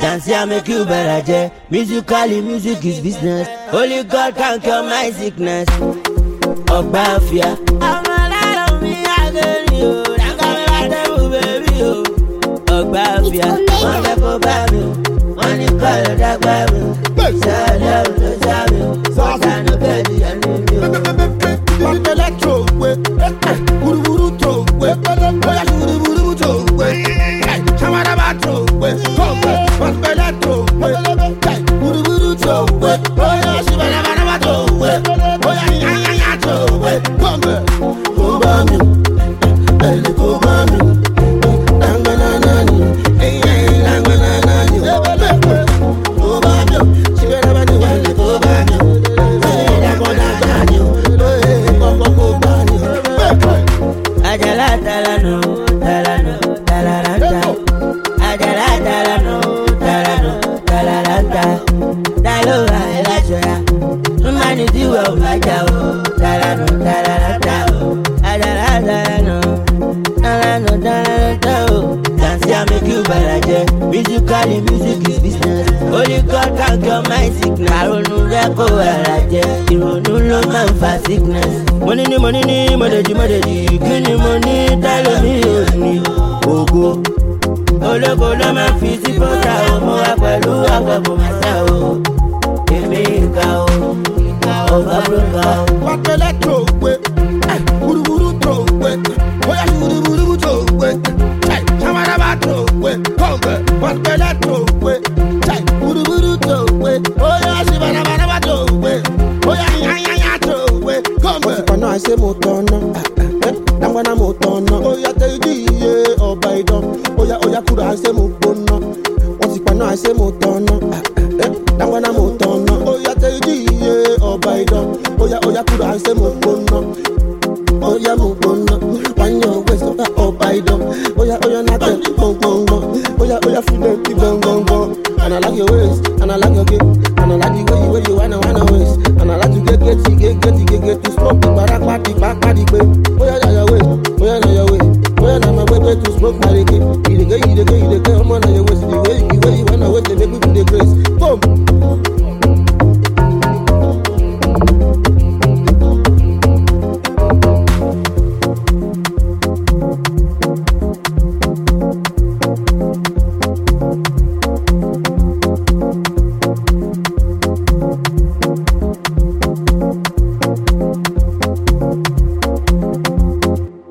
Dance here make you better, yeah. Musically, music is business. Only God can cure my sickness. Ogbafia. I'm alive on me again, yo. I'm coming back to baby, yo. Ogbafia. One day for baby. One day call it that baby. Say love to Sabi. So I no get the enemy. One electro, uru uru to, boya uru uru to, chamara bato, come, one electro, uru uru to, boya shibana bana bato, boya nya to, come, Obami, ele Obami, langana nani, langana nani, Obami, shibana bana ele Obami, langana nani. Ajala talano, talano, talaranta. Ajala talano, talano, talaranta. Talora elachoya, humanity will fight out. Talano, talaranta. Ajala talano, talano, talaranta. Dance here make you better, yeah. Musically, music is business. Only God can cure my sickness. Aronu reko araje, ironu lo man fa sickness. Money ni, modeji. Kini money, tell me you ogo. Oloko lo man fi si pota o, mo wa pẹ̀lú agbabo masa o. Emi ka o, ọba broka o. What electro, uru uru to, boya uru uru to, chamara bato, come, what electro, uru uru to, boya shibana bana bato, boya nya to, come. Pana I say motono, nambana motono, oya teji ye obaidon, oya kura I say mobono, once pana I say motono, nambana motono, oya teji ye obaidon, oya kura I say mobono. Oya mubono, wanyo weso ka obaidon. Oya nate bong bong bong. Oya feel the bong bong bong. And I like your waist, and I like your game, and I like the way you wanna waist, and I like to get to smoke the back party babe. Oya your waist, oya oya na my way to smoke my reggae. You the girl, I'm on your waist. The way you wanna waist, they make me do the grace. Boom.